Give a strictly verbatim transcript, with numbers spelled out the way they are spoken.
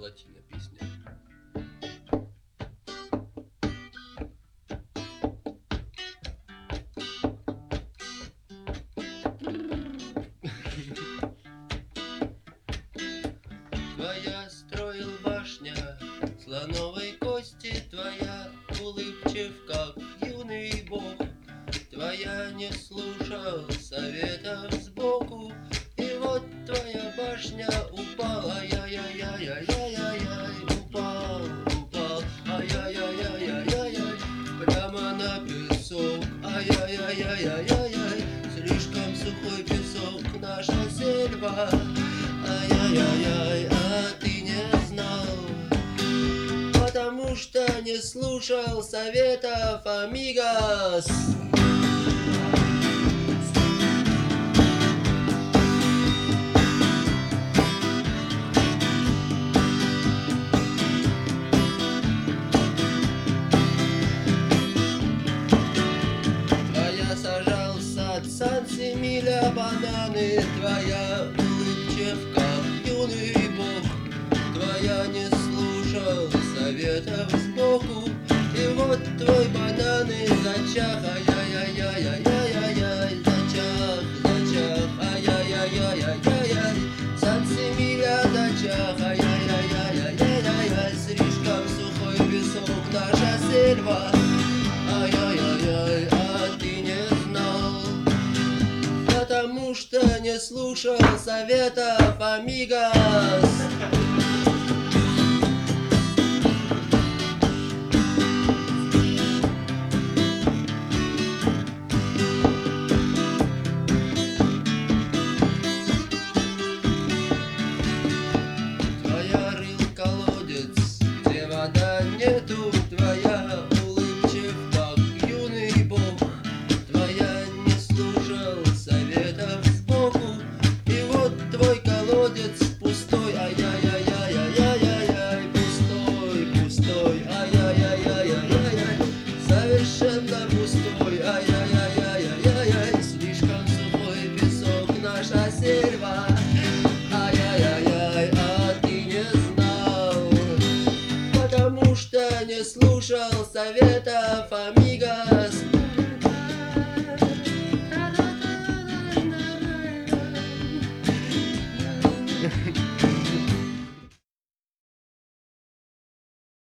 латина песня. Твоя строил башня слоновой кости, твоя улыбчив, как юный бог. Твоя не слушал советов сбоку, и вот твоя башня упала, ай-яй-яй-яй-яй-яй, упал, упал, ай-яй-яй-яй-яй-яй, прямо на песок, ай-яй-яй-яй-яй-яй, слишком сухой песок, наша сельва, ай-яй-яй-яй, а ты не знал, потому что не слушал советов амигос. Сажал сад Сан-Семиля бананы, твоя улыбчив, как юный бог. Твоя не слушал советов сбоку, и вот твой бананы зачах, ай-яй-яй-яй-яй-яй, зачах, зачах, ай-яй-яй-яй-яй-яй, Сан-Семиля зачах, ай-яй-яй-яй-яй-яй, слишком сухой песок, наша сельва, ай-яй-яй-яй, потому что не слушал советов амигос. Твоя рыл колодец, где вода нету, твоя улыбчив, как юный бог. Твоя не слушал советов сбоку, и вот твой колодец пустой, ай-яй-яй-яй-яй-яй-яй, пустой, пустой, ай-яй-яй-яй-яй-яй, совершенно пустой, ай-яй-яй-яй-яй-яй, слишком сухой песок, наша сельва, ай-яй-яй-яй, а ты не знал, потому что не слушал советов амигос.